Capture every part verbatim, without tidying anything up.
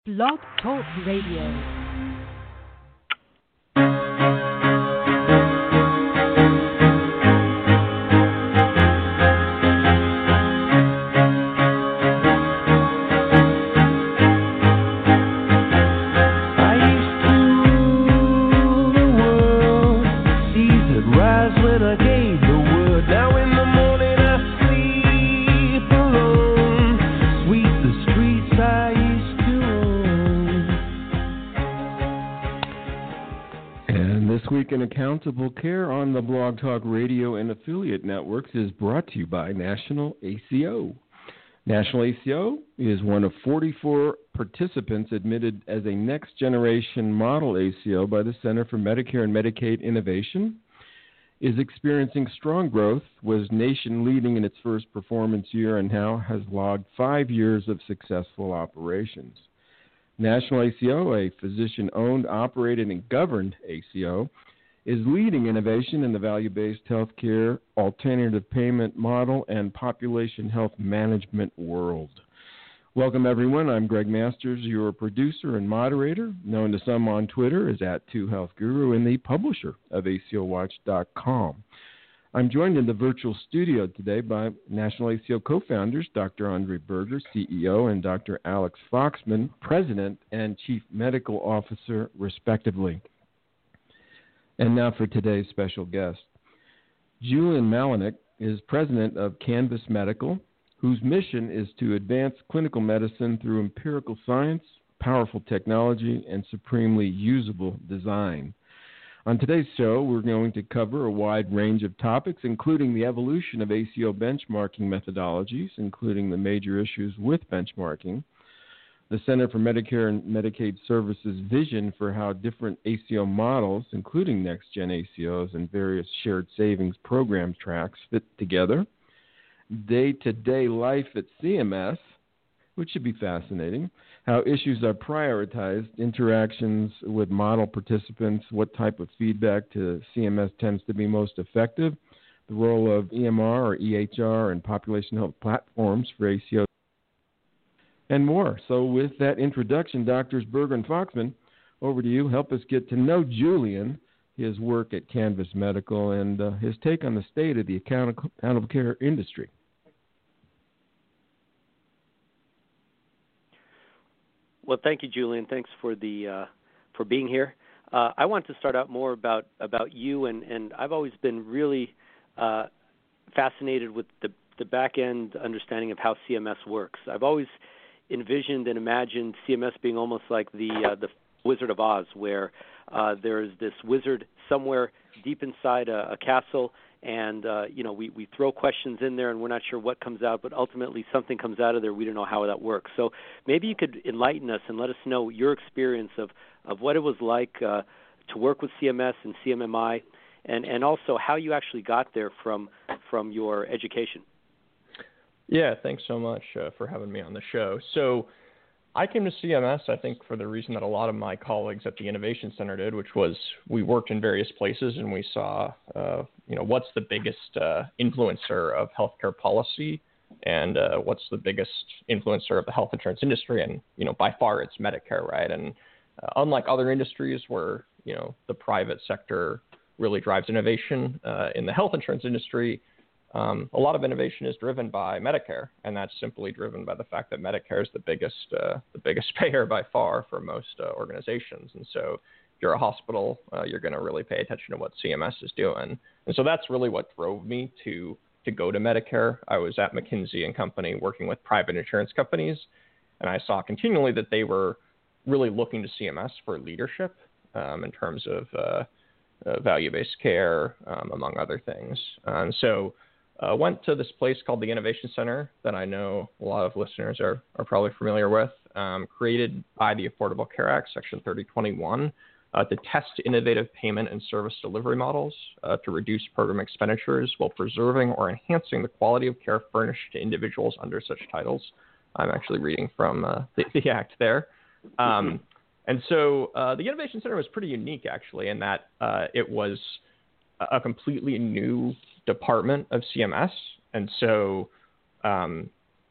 Blog Talk Radio. And Accountable Care on the Blog Talk Radio and affiliate networks is brought to you by National A C O. National A C O is one of forty-four participants admitted as a next-generation model A C O by the Center for Medicare and Medicaid Innovation, is experiencing strong growth, was nation-leading in its first performance year, and now has logged five years of successful operations. National A C O, a physician-owned, operated, and governed A C O, is leading innovation in the value-based healthcare, alternative payment model, and population health management world. Welcome, everyone. I'm Greg Masters, your producer and moderator, known to some on Twitter as at two health guru, and the publisher of A C O watch dot com. I'm joined in the virtual studio today by National A C O co-founders, Doctor Andre Berger, C E O, and Doctor Alex Foxman, President and Chief Medical Officer, respectively. And now for today's special guest. Julian Malinick is president of Canvas Medical, whose mission is to advance clinical medicine through empirical science, powerful technology, and supremely usable design. On today's show, we're going to cover a wide range of topics, including the evolution of A C O benchmarking methodologies, including the major issues with benchmarking, the Center for Medicare and Medicaid Services' vision for how different A C O models, including next-gen A C Os and various shared savings program tracks, fit together, day-to-day life at C M S, which should be fascinating, how issues are prioritized, interactions with model participants, what type of feedback to C M S tends to be most effective, the role of E M R or E H R and population health platforms for A C O, and more. So with that introduction, Doctors Berger and Foxman, over to you. Help us get to know Julian, his work at Canvas Medical, and uh, his take on the state of the accountable care industry. Well, thank you, Julian. Thanks for the uh, for being here. Uh, I want to start out more about, about you, and, and I've always been really uh, fascinated with the, the back-end understanding of how C M S works. I've always envisioned and imagined C M S being almost like the uh, the Wizard of Oz, where uh, there is this wizard somewhere deep inside a, a castle, and uh, you know we, we throw questions in there, and we're not sure what comes out, but ultimately something comes out of there. We don't know how that works. So maybe you could enlighten us and let us know your experience of, of what it was like uh, to work with C M S and C M M I, and, and also how you actually got there from from your education. Yeah, thanks so much uh, for having me on the show. So I came to C M S, I think, for the reason that a lot of my colleagues at the Innovation Center did, which was we worked in various places and we saw, uh, you know, what's the biggest uh, influencer of healthcare policy and uh, what's the biggest influencer of the health insurance industry. And, you know, by far it's Medicare, right? And uh, unlike other industries where, you know, the private sector really drives innovation uh, in the health insurance industry, Um, a lot of innovation is driven by Medicare, and that's simply driven by the fact that Medicare is the biggest uh, the biggest payer by far for most uh, organizations. And so if you're a hospital, uh, you're going to really pay attention to what C M S is doing. And so that's really what drove me to to go to Medicare. I was at McKinsey and Company working with private insurance companies, and I saw continually that they were really looking to C M S for leadership um, in terms of uh, uh, value-based care, um, among other things. Uh, and so Uh, went to this place called the Innovation Center that I know a lot of listeners are, are probably familiar with, um, created by the Affordable Care Act, Section thirty twenty-one, uh, to test innovative payment and service delivery models uh, to reduce program expenditures while preserving or enhancing the quality of care furnished to individuals under such titles. I'm actually reading from uh, the, the Act there. Um, and so uh, the Innovation Center was pretty unique, actually, in that uh, it was a completely new department of C M S. And so um,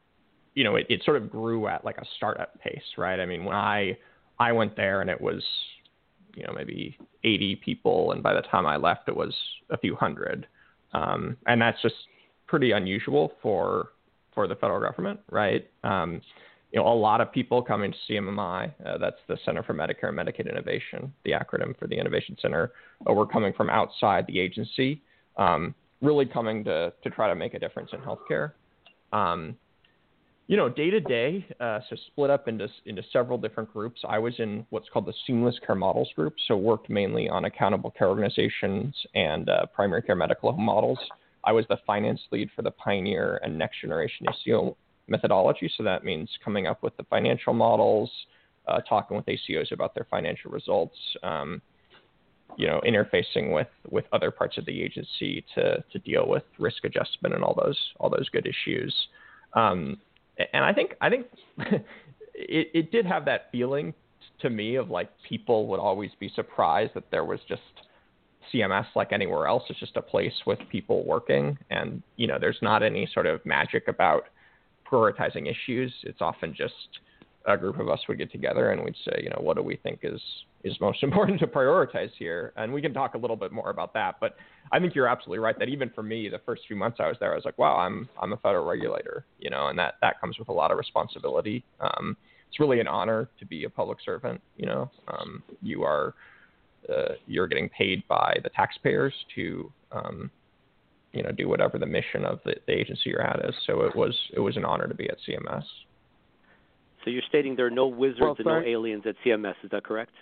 you know, it, it sort of grew at like a startup pace, right? I mean, when I I went there and it was, you know, maybe eighty people, and by the time I left, it was a few hundred, um, and that's just pretty unusual for for the federal government, right? Um, you know, a lot of people coming to C M M I, uh, that's the Center for Medicare and Medicaid Innovation, the acronym for the Innovation Center, uh, we're coming from outside the agency, um, really coming to to try to make a difference in healthcare. Um, you know, day to day, uh, so split up into into several different groups. I was in what's called the Seamless Care Models group, so worked mainly on accountable care organizations and uh, primary care medical home models. I was the finance lead for the Pioneer and Next Generation A C O methodology, so that means coming up with the financial models, uh, talking with A C Os about their financial results, um, you know, interfacing with, with other parts of the agency to to deal with risk adjustment and all those all those good issues. Um, and I think I think it, it did have that feeling to me of like people would always be surprised that there was just C M S like anywhere else. It's just a place with people working, and you know, there's not any sort of magic about prioritizing issues. It's often just a group of us would get together and we'd say, you know, what do we think is is most important to prioritize here? And we can talk a little bit more about that. But I think you're absolutely right that even for me, the first few months I was there, I was like, wow, I'm I'm a federal regulator, you know, and that, that comes with a lot of responsibility. Um, it's really an honor to be a public servant, you know. Um, you are uh, you're getting paid by the taxpayers to um, you know, do whatever the mission of the, the agency you're at is. So it was it was an honor to be at C M S. So you're stating there are no wizards well, and no aliens at C M S. Is that correct?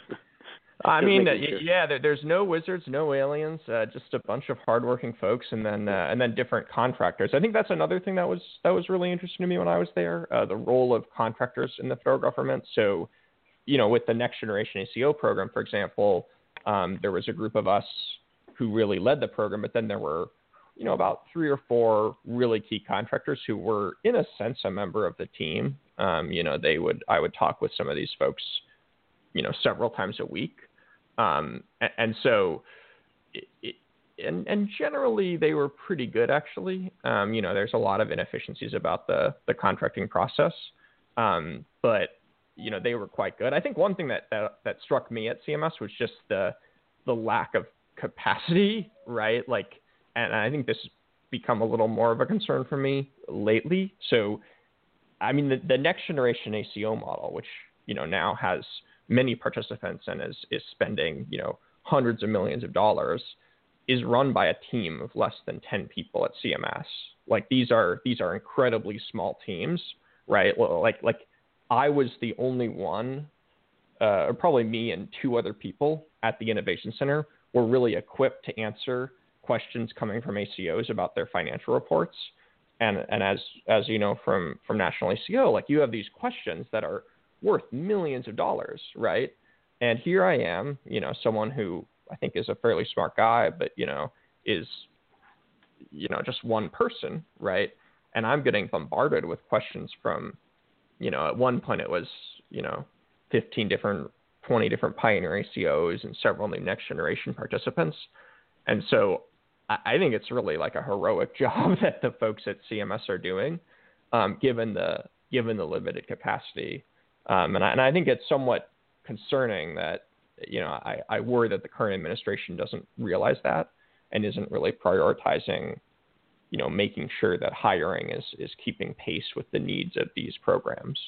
I mean, uh, sure. yeah, there, there's no wizards, no aliens, uh, just a bunch of hardworking folks, and then uh, and then different contractors. I think that's another thing that was that was really interesting to me when I was there, uh, the role of contractors in the federal government. So, you know, with the Next Generation A C O program, for example, um, there was a group of us who really led the program, but then there were, you know, about three or four really key contractors who were, in a sense, a member of the team. Um, you know, they would, I would talk with some of these folks, you know, several times a week. Um, and, and so, it, it, and, and generally they were pretty good, actually. Um, you know, there's a lot of inefficiencies about the, the contracting process. Um, but, you know, they were quite good. I think one thing that, that, that struck me at C M S was just the, the lack of capacity, right? Like, and I think this has become a little more of a concern for me lately. So, I mean, the, the Next Generation A C O model, which, you know, now has many participants and is, is spending, you know, hundreds of millions of dollars, is run by a team of less than ten people at C M S. Like, these are, these are incredibly small teams, right? Like, like I was the only one, uh, or probably me and two other people at the Innovation Center were really equipped to answer questions coming from A C Os about their financial reports. And and as as you know from, from National A C O, like, you have these questions that are worth millions of dollars, right? And here I am, you know, someone who I think is a fairly smart guy, but, you know, is, you know, just one person, right? And I'm getting bombarded with questions from, you know, at one point it was, you know, fifteen different, twenty different Pioneer A C Os and several new Next Generation participants. And so I think it's really like a heroic job that the folks at C M S are doing, um, given the given the limited capacity. Um, and, I, and I think it's somewhat concerning that, you know, I, I worry that the current administration doesn't realize that and isn't really prioritizing, you know, making sure that hiring is, is keeping pace with the needs of these programs.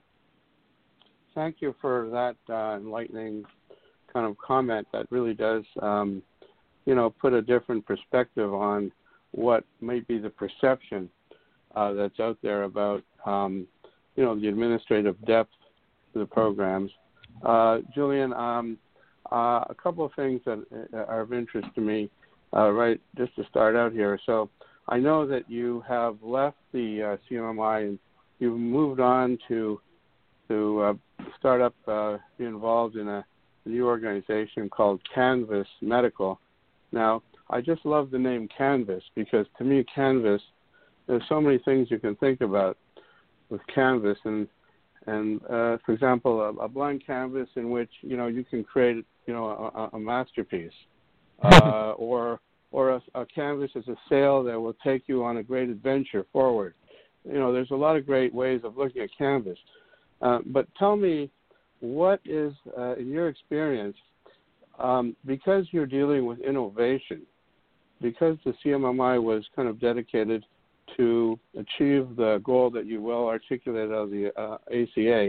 Thank you for that uh, enlightening kind of comment. That really does um, you know, put a different perspective on what might be the perception uh, that's out there about, um, you know, the administrative depth of the programs. Uh, Julian, um, uh, a couple of things that are of interest to me, uh, right, just to start out here. So I know that you have left the uh, C M M I and you've moved on to to uh, start up, uh, be involved in a new organization called Canvas Medical. Now, I just love the name Canvas because, to me, Canvas, there's so many things you can think about with Canvas. And, and uh, for example, a, a blank canvas in which, you know, you can create, you know, a, a masterpiece. uh, or or a, a canvas is a sail that will take you on a great adventure forward. you know, there's a lot of great ways of looking at cannabis. Uh, but tell me, what is, uh, in your experience, um, because you're dealing with innovation, because the C M M I was kind of dedicated to achieve the goal that you well articulated of the uh, A C A,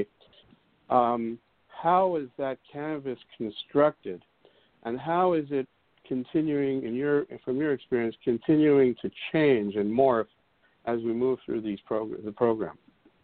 um, how is that canvas constructed, and how is it continuing, in your from your experience, continuing to change and morph as we move through these prog- the program?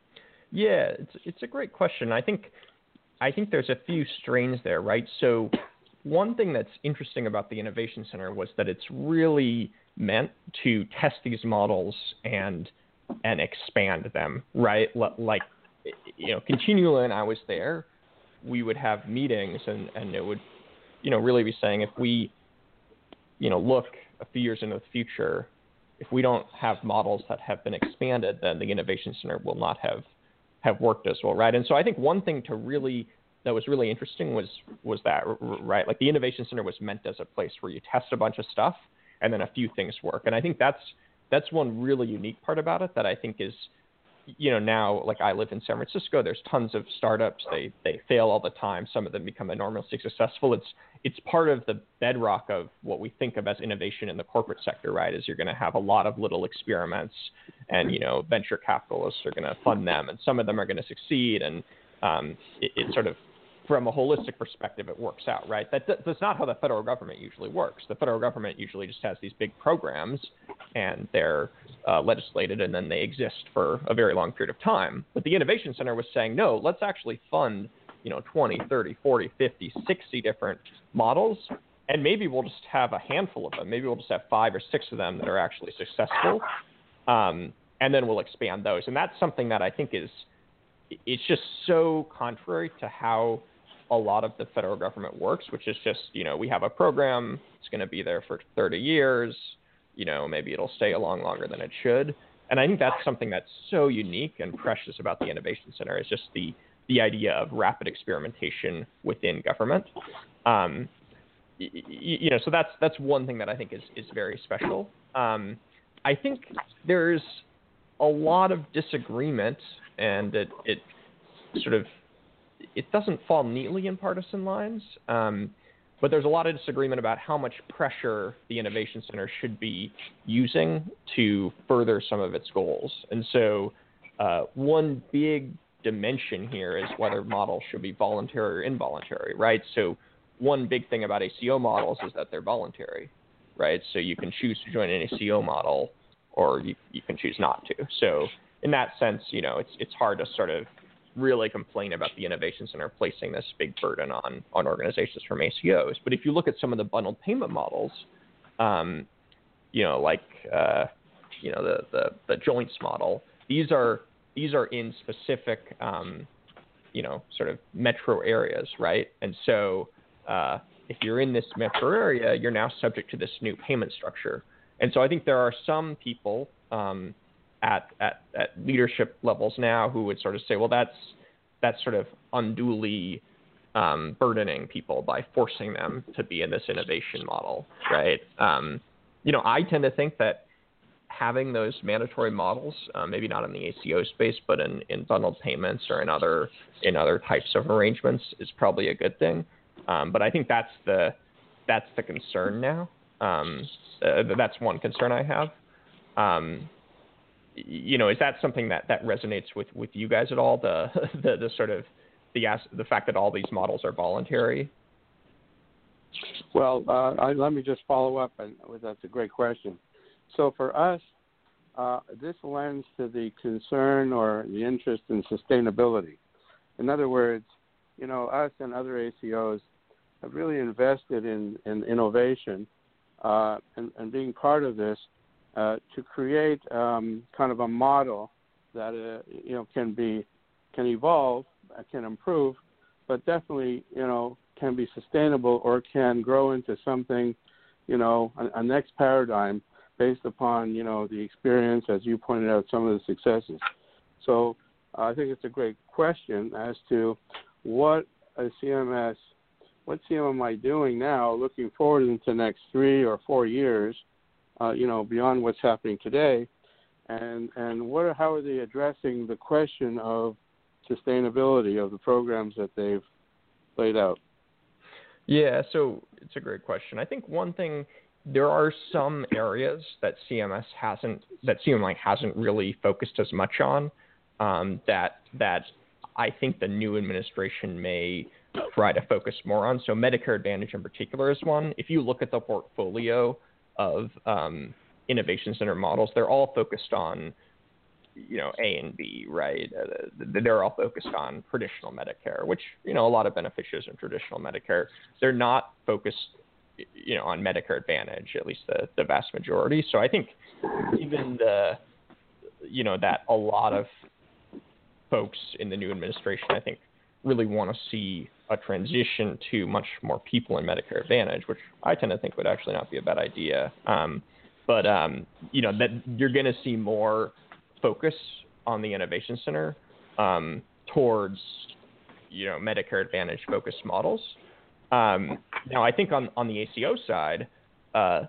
Yeah, it's it's a great question. I think I think there's a few strains there, right? So one thing that's interesting about the Innovation Center was that it's really meant to test these models and and expand them, right? Like, you know, continually when I was there, we would have meetings and, and it would, you know, really be saying if we, you know, look a few years into the future, if we don't have models that have been expanded, then the Innovation Center will not have have worked as well, right? And so I think one thing to really that was really interesting was was that, right? Like the Innovation Center was meant as a place where you test a bunch of stuff and then a few things work. And I think that's that's one really unique part about it that I think is, you know, now, like I live in San Francisco, there's tons of startups. They they fail all the time. Some of them become enormously successful. It's it's part of the bedrock of what we think of as innovation in the corporate sector, right? Is you're going to have a lot of little experiments, and you know, venture capitalists are going to fund them, and some of them are going to succeed, and um, it, it sort of, from a holistic perspective, it works out, right? That, that's not how the federal government usually works. The federal government usually just has these big programs, and they're uh, legislated, and then they exist for a very long period of time. But the Innovation Center was saying, no, let's actually fund, you know, twenty, thirty, forty, fifty, sixty different models, and maybe we'll just have a handful of them. Maybe we'll just have five or six of them that are actually successful, um, and then we'll expand those. And that's something that I think is, it's just so contrary to how a lot of the federal government works, which is just, you know, we have a program, it's going to be there for thirty years, you know, maybe it'll stay along longer than it should. And I think that's something that's so unique and precious about the Innovation Center, is just the, the idea of rapid experimentation within government. Um, you, you know, so that's, that's one thing that I think is, is very special. Um, I think there's a lot of disagreement, and it, it sort of, it doesn't fall neatly in partisan lines, um, but there's a lot of disagreement about how much pressure the Innovation Center should be using to further some of its goals. And so uh, one big dimension here is whether models should be voluntary or involuntary, right? So one big thing about A C O models is that they're voluntary, right? So you can choose to join an A C O model, or you, you can choose not to. So in that sense, you know, it's it's hard to sort of really complain about the Innovation Center placing this big burden on on organizations from A C Os. But if you look at some of the bundled payment models, um, you know, like uh, you know the, the the joints model, these are these are in specific, um, you know, sort of metro areas, right? And so uh, if you're in this metro area, you're now subject to this new payment structure. And so I think there are some people um, At, at at leadership levels now who would sort of say, well, that's that's sort of unduly um, burdening people by forcing them to be in this innovation model, right? Um, you know, I tend to think that having those mandatory models, uh, maybe not in the A C O space, but in, in bundled payments or in other in other types of arrangements, is probably a good thing. Um, but I think that's the that's the concern now. Um, uh, that's one concern I have. Um, You know, is that something that, that resonates with, with you guys at all? The the, the sort of the the fact that all these models are voluntary. Well, uh, I, let me just follow up, and that's a great question. So for us, uh, this lends to the concern or the interest in sustainability. In other words, you know, us and other A C Os have really invested in, in innovation uh, and, and being part of this. Uh, to create um, kind of a model that uh, you know can be can evolve, uh, can improve, but definitely you know can be sustainable or can grow into something, you know, a, a next paradigm based upon you know the experience, as you pointed out, some of the successes. So uh, I think it's a great question as to what a C M S, what C M M I doing now, looking forward into the next three or four years. Uh, you know, beyond what's happening today, and and what are, how are they addressing the question of sustainability of the programs that they've laid out? Yeah, so it's a great question. I think one thing, there are some areas that C M S hasn't, that C M I hasn't really focused as much on, um, that that I think the new administration may try to focus more on. So Medicare Advantage in particular is one. If you look at the portfolio of um, innovation center models, they're all focused on, you know, A and B, right? Uh, they're all focused on traditional Medicare, which, you know, a lot of beneficiaries in traditional Medicare. They're not focused, you know, on Medicare Advantage, at least the, the vast majority. So I think even the, you know, that a lot of folks in the new administration, I think, really want to see a transition to much more people in Medicare Advantage, which I tend to think would actually not be a bad idea. Um, but, um, you know, that you're going to see more focus on the Innovation Center um, towards, you know, Medicare Advantage focused models. Um, now, I think on, on the A C O side, uh,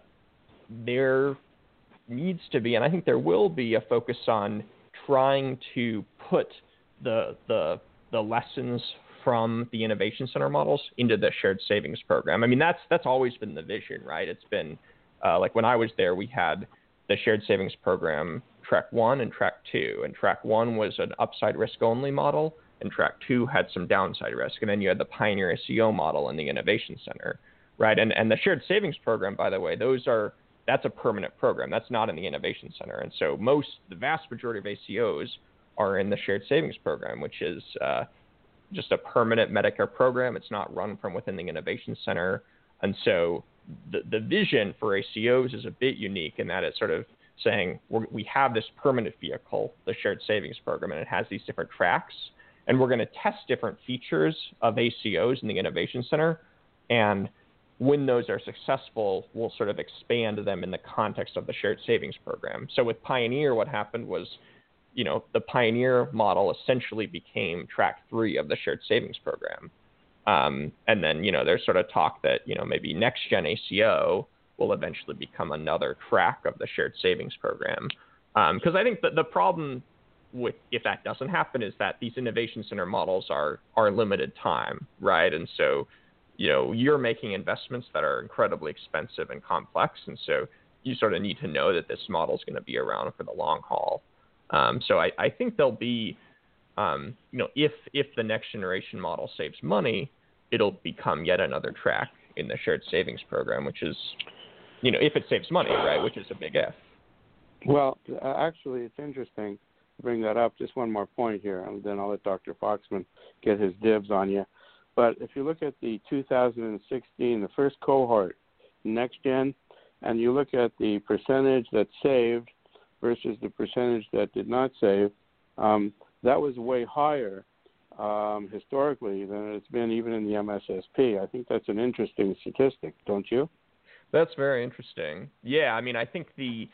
there needs to be, and I think there will be, a focus on trying to put the the the lessons from the Innovation Center models into the shared savings program. I mean, that's that's always been the vision, right? It's been uh, like when I was there, we had the shared savings program track one and track two, and track one was an upside risk only model, and track two had some downside risk, and then you had the Pioneer A C O model in the Innovation Center, right? And and the shared savings program, by the way, those are that's a permanent program. That's not in the Innovation Center, and so most the vast majority of A C Os are in the shared savings program, which is uh, just a permanent Medicare program. It's not run from within the Innovation Center. And so the, the vision for A C Os is a bit unique in that it's sort of saying we're, we have this permanent vehicle, the shared savings program, and it has these different tracks. And we're going to test different features of A C Os in the Innovation Center. And when those are successful, we'll sort of expand them in the context of the shared savings program. So with Pioneer, what happened was, you know, the Pioneer model essentially became track three of the shared savings program. Um, and then, you know, there's sort of talk that, you know, maybe next gen A C O will eventually become another track of the shared savings program. Because um, I think that the problem with, if that doesn't happen, is that these Innovation Center models are, are limited time, right? And so, you know, you're making investments that are incredibly expensive and complex. And so you sort of need to know that this model is going to be around for the long haul. Um, so I, I think there'll be, um, you know, if if the next generation model saves money, it'll become yet another track in the shared savings program, which is, you know, if it saves money, right, which is a big if. Well, uh, actually, it's interesting to bring that up. Just one more point here, and then I'll let Doctor Foxman get his dibs on you. But if you look at the two thousand sixteen, the first cohort, next gen, and you look at the percentage that saved versus the percentage that did not save, um, that was way higher um, historically than it's been even in the M S S P. I think that's an interesting statistic, don't you? That's very interesting. Yeah, I mean, I think the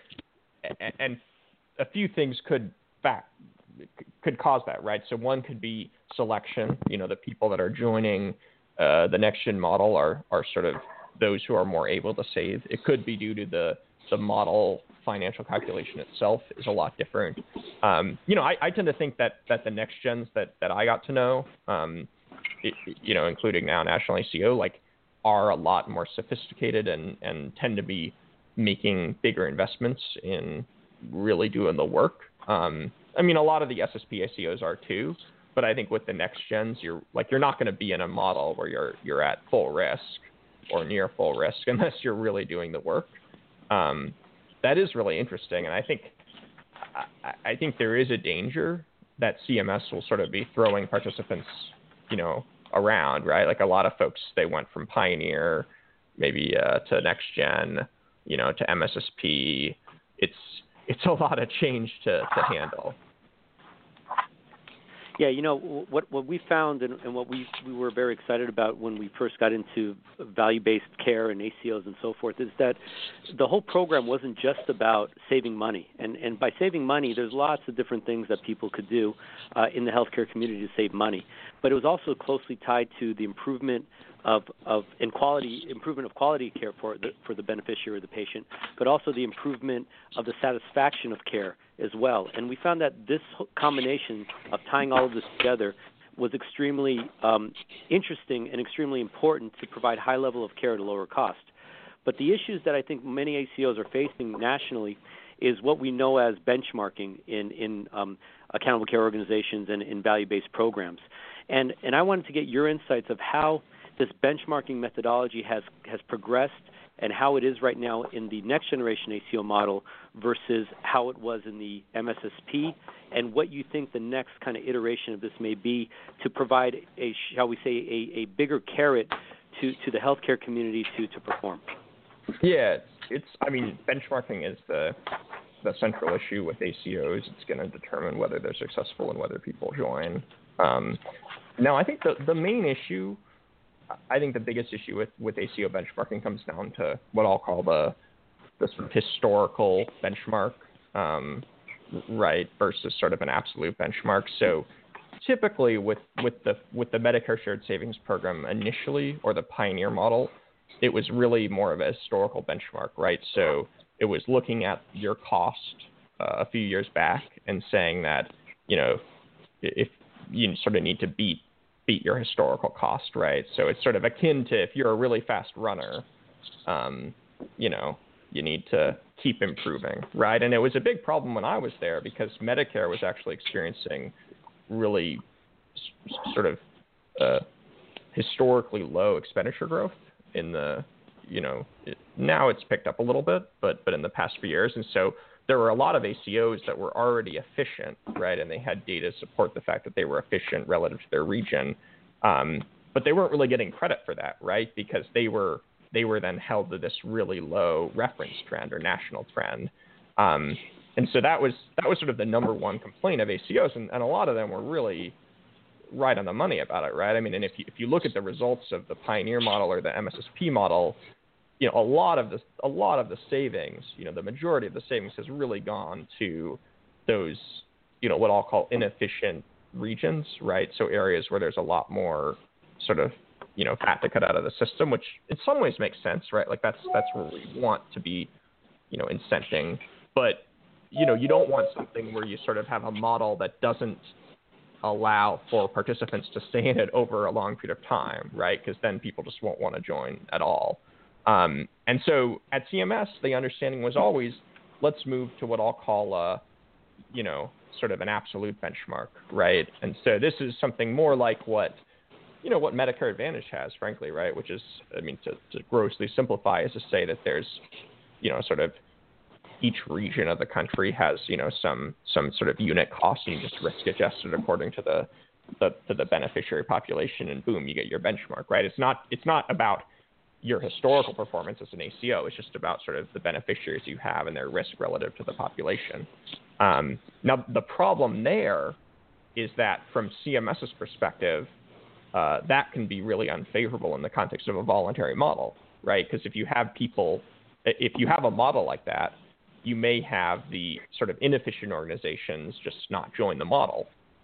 and a few things could fact could cause that, right? So one could be selection. You know, the people that are joining uh, the next gen model are are sort of those who are more able to save. It could be due to the the model financial calculation itself is a lot different. Um, you know, I, I tend to think that that the next gens that, that I got to know, um, it, you know, including now National A C O, like, are a lot more sophisticated and, and tend to be making bigger investments in really doing the work. Um, I mean, a lot of the S S P A C Os are too, but I think with the next gens, you're like you're not going to be in a model where you're you're at full risk or near full risk unless you're really doing the work. Um, that is really interesting, and I think I, I think there is a danger that C M S will sort of be throwing participants, you know, around, right? Like a lot of folks, they went from Pioneer, maybe uh, to Next Gen, you know, to M S S P. It's it's a lot of change to, to handle. Yeah, you know, what what we found and, and what we, we were very excited about when we first got into value-based care and A C Os and so forth is that the whole program wasn't just about saving money. And, and by saving money, there's lots of different things that people could do uh, in the healthcare community to save money. But it was also closely tied to the improvement of, of and quality improvement of quality care for the, for the beneficiary or the patient, but also the improvement of the satisfaction of care as well. And we found that this combination of tying all of this together was extremely um, interesting and extremely important to provide high level of care at a lower cost. But the issues that I think many A C Os are facing nationally is what we know as benchmarking in, in um, accountable care organizations and in value-based programs. And, and I wanted to get your insights of how this benchmarking methodology has, has progressed and how it is right now in the next generation A C O model versus how it was in the M S S P, and what you think the next kind of iteration of this may be to provide a, shall we say, a, a bigger carrot to, to the healthcare community to, to perform. Yeah, it's, I mean, benchmarking is the the central issue with A C Os. It's going to determine whether they're successful and whether people join. Um, now, I think the, the main issue, I think the biggest issue with, with A C O benchmarking comes down to what I'll call the, the sort of historical benchmark, um, right, versus sort of an absolute benchmark. So typically with, with the with the Medicare Shared Savings Program initially, or the Pioneer model, it was really more of a historical benchmark, right? So it was looking at your cost uh, a few years back and saying that, you know, if you sort of need to beat beat your historical cost, right? So it's sort of akin to if you're a really fast runner, um, you know, you need to keep improving, right? And it was a big problem when I was there because Medicare was actually experiencing really s- sort of uh, historically low expenditure growth in the, you know, it, now it's picked up a little bit, but but in the past few years. And so there were a lot of A C Os that were already efficient, right? And they had data to support the fact that they were efficient relative to their region. Um, but they weren't really getting credit for that, right? Because they were they were then held to this really low reference trend or national trend. Um, and so that was that was sort of the number one complaint of A C Os, and, and a lot of them were really right on the money about it, right? I mean, and if you, if you look at the results of the Pioneer model or the M S S P model, you know, a lot of the a lot of the savings, you know, the majority of the savings has really gone to those, you know, what I'll call inefficient regions, right? So areas where there's a lot more sort of, you know, fat to cut out of the system, which in some ways makes sense, right? Like that's that's where we want to be, you know, incenting. But, you know, you don't want something where you sort of have a model that doesn't allow for participants to stay in it over a long period of time, right? Because then people just won't want to join at all. Um, and so at C M S, the understanding was always, let's move to what I'll call a, you know, sort of an absolute benchmark, right? And so this is something more like what, you know, what Medicare Advantage has, frankly, right? Which is, I mean, to, to grossly simplify is to say that there's, you know, sort of each region of the country has, you know, some some sort of unit cost, and you just risk adjust it according to the, the to the beneficiary population, and boom, you get your benchmark, right? It's not it's not about your historical performance as an A C O. It's just about sort of the beneficiaries you have and their risk relative to the population. Um, now, the problem there is that from CMS's perspective, uh, that can be really unfavorable in the context of a voluntary model, right? Because if you have people, if you have a model like that, you may have the sort of inefficient organizations just not join the model,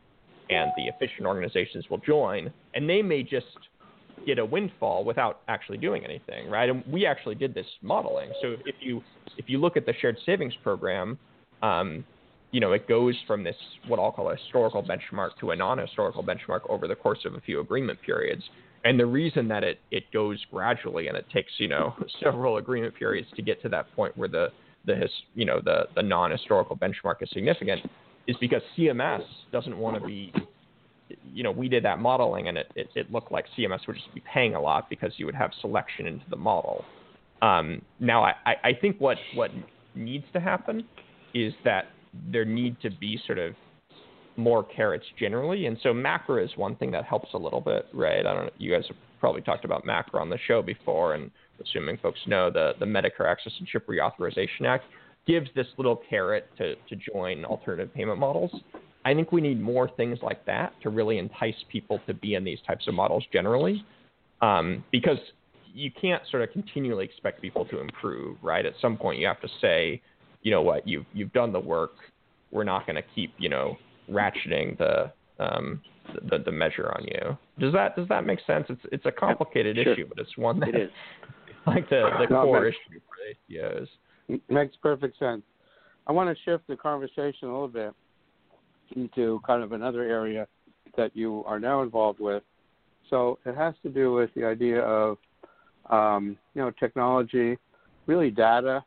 and the efficient organizations will join, and they may just get a windfall without actually doing anything, right? And we actually did this modeling. So if you if you look at the shared savings program, um, you know, it goes from this what I'll call a historical benchmark to a non-historical benchmark over the course of a few agreement periods. And the reason that it it goes gradually and it takes, you know, several agreement periods to get to that point where the the his, you know the the non-historical benchmark is significant is because C M S doesn't want to be, you know, we did that modeling and it, it, it looked like C M S would just be paying a lot because you would have selection into the model. Um, now, I, I think what, what needs to happen is that there need to be sort of more carrots generally. And so MACRA is one thing that helps a little bit, right? I don't know. You guys have probably talked about MACRA on the show before, and assuming folks know, the, the Medicare Access and CHIP Reauthorization Act gives this little carrot to, to join alternative payment models. I think we need more things like that to really entice people to be in these types of models generally, um, because you can't sort of continually expect people to improve, right? At some point you have to say, you know what, you've, you've done the work. We're not going to keep, you know, ratcheting the, um, the the measure on you. Does that does that make sense? It's it's a complicated sure. issue, but it's one that it is like the, the No, core makes, issue for A C Os. Makes perfect sense. I want to shift the conversation a little bit into kind of another area that you are now involved with. So it has to do with the idea of, um, you know, technology, really data.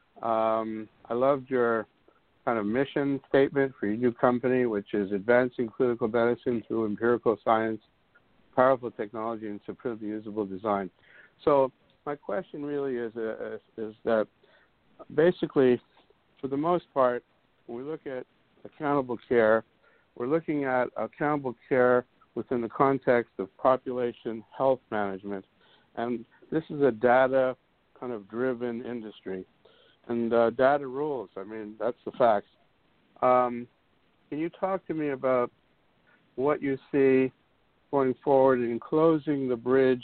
Um, I loved your kind of mission statement for your new company, which is advancing clinical medicine through empirical science, powerful technology, and superbly usable design. So my question really is, uh, is, is that basically, for the most part, when we look at accountable care, we're looking at accountable care within the context of population health management. And this is a data kind of driven industry. And uh, data rules, I mean, that's the facts. Um, can you talk to me about what you see going forward in closing the bridge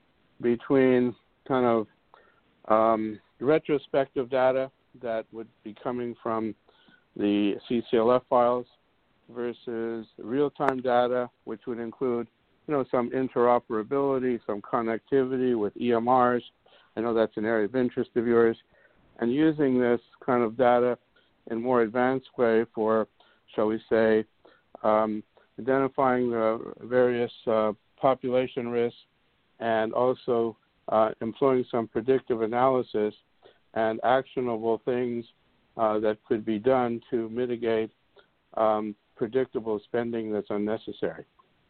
between kind of um, retrospective data that would be coming from the C C L F files versus real-time data, which would include, you know, some interoperability, some connectivity with E M Rs. I know that's an area of interest of yours. And using this kind of data in a more advanced way for, shall we say, um, identifying the various uh, population risks and also uh, employing some predictive analysis and actionable things uh, that could be done to mitigate um, predictable spending that's unnecessary.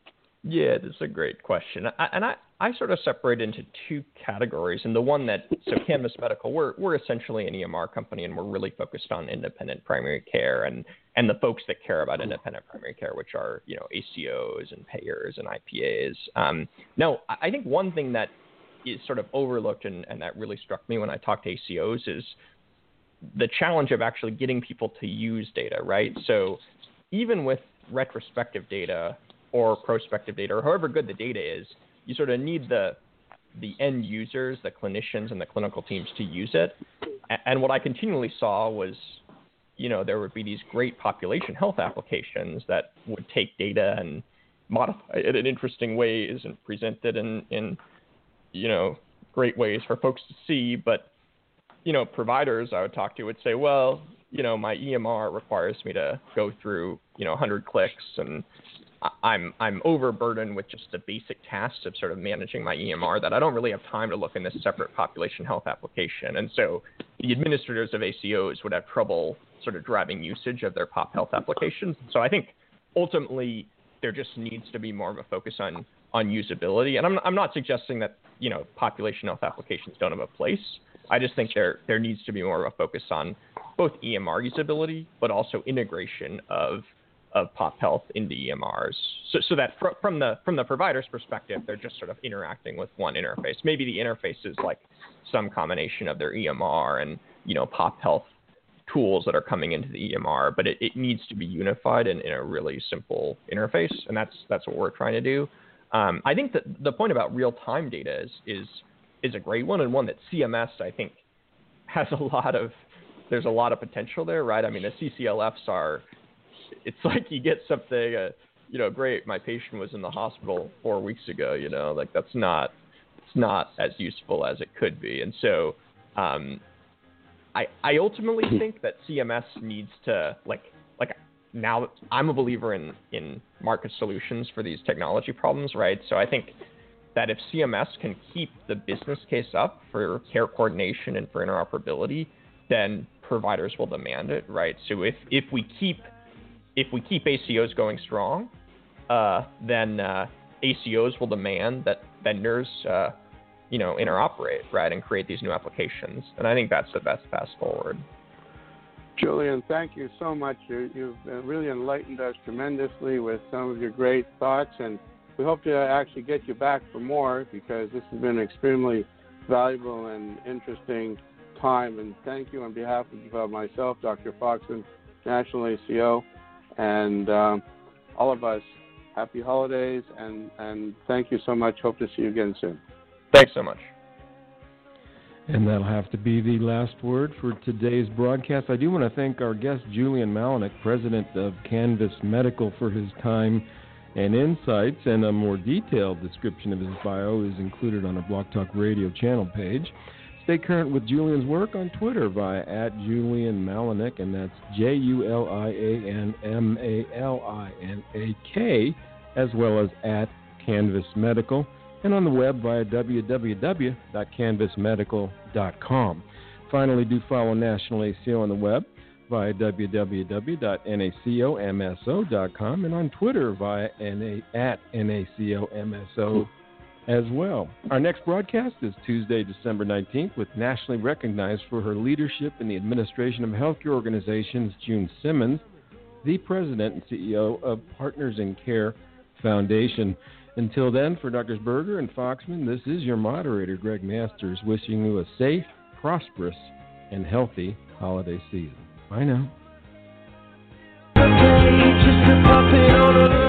Yeah, this is a great question. I, and I, I sort of separate into two categories. And the one that, so Canvas Medical, we're, we're essentially an E M R company, and we're really focused on independent primary care and, and the folks that care about independent primary care, which are, you know, A C Os and payers and I P As. Um, now, I think one thing that is sort of overlooked and, and that really struck me when I talked to A C Os is the challenge of actually getting people to use data, right? So even with retrospective data or prospective data, or however good the data is, you sort of need the the end users, the clinicians and the clinical teams to use it. And what I continually saw was, you know, there would be these great population health applications that would take data and modify it in interesting ways and present it in, in you know, great ways for folks to see. But, you know, providers I would talk to would say, well, you know, my E M R requires me to go through, you know, one hundred clicks, and I'm I'm overburdened with just the basic tasks of sort of managing my E M R that I don't really have time to look in this separate population health application. And so the administrators of A C Os would have trouble sort of driving usage of their pop health applications. So I think ultimately there just needs to be more of a focus on on usability. And I'm I'm not suggesting that, you know, population health applications don't have a place. I just think there there needs to be more of a focus on both E M R usability, but also integration of of pop health into E M Rs, so, so that fr- from the from the provider's perspective, they're just sort of interacting with one interface. Maybe the interface is like some combination of their E M R and, you know, pop health tools that are coming into the E M R, but it, it needs to be unified in, in a really simple interface, and that's that's what we're trying to do. Um, I think that the point about real-time data is is is a great one, and one that C M S, I think, has a lot of there's a lot of potential there, right? I mean, the C C L Fs are. It's like you get something, uh, you know, great, my patient was in the hospital four weeks ago, you know, like that's not, it's not as useful as it could be. And so um, I I ultimately think that C M S needs to, like, like now I'm a believer in, in market solutions for these technology problems, right? So I think that if C M S can keep the business case up for care coordination and for interoperability, then providers will demand it, right? So if, if we keep If we keep A C Os going strong, uh, then uh, A C Os will demand that vendors, uh, you know, interoperate, right, and create these new applications. And I think that's the best path forward. Julian, thank you so much. You, you've really enlightened us tremendously with some of your great thoughts, and we hope to actually get you back for more, because this has been an extremely valuable and interesting time. And thank you on behalf of myself, Doctor Foxon, National A C O, and um, all of us, happy holidays, and, and thank you so much. Hope to see you again soon. Thanks so much. And that'll have to be the last word for today's broadcast. I do want to thank our guest, Julian Malinick, president of Canvas Medical, for his time and insights, and a more detailed description of his bio is included on our Blog Talk Radio channel page. Stay current with Julian's work on Twitter via at Julian Malinek, and that's J U L I A N M A L I N A K, as well as at Canvas Medical, and on the web via w w w dot canvas medical dot com. Finally, do follow National A C O on the web via w w w dot nacomso dot com and on Twitter via N A, at NACOMSO as well. Our next broadcast is Tuesday, December nineteenth, with nationally recognized for her leadership in the administration of healthcare organizations, June Simmons, the president and C E O of Partners in Care Foundation. Until then, for Doctors Berger and Foxman, this is your moderator, Greg Masters, wishing you a safe, prosperous, and healthy holiday season. Bye now.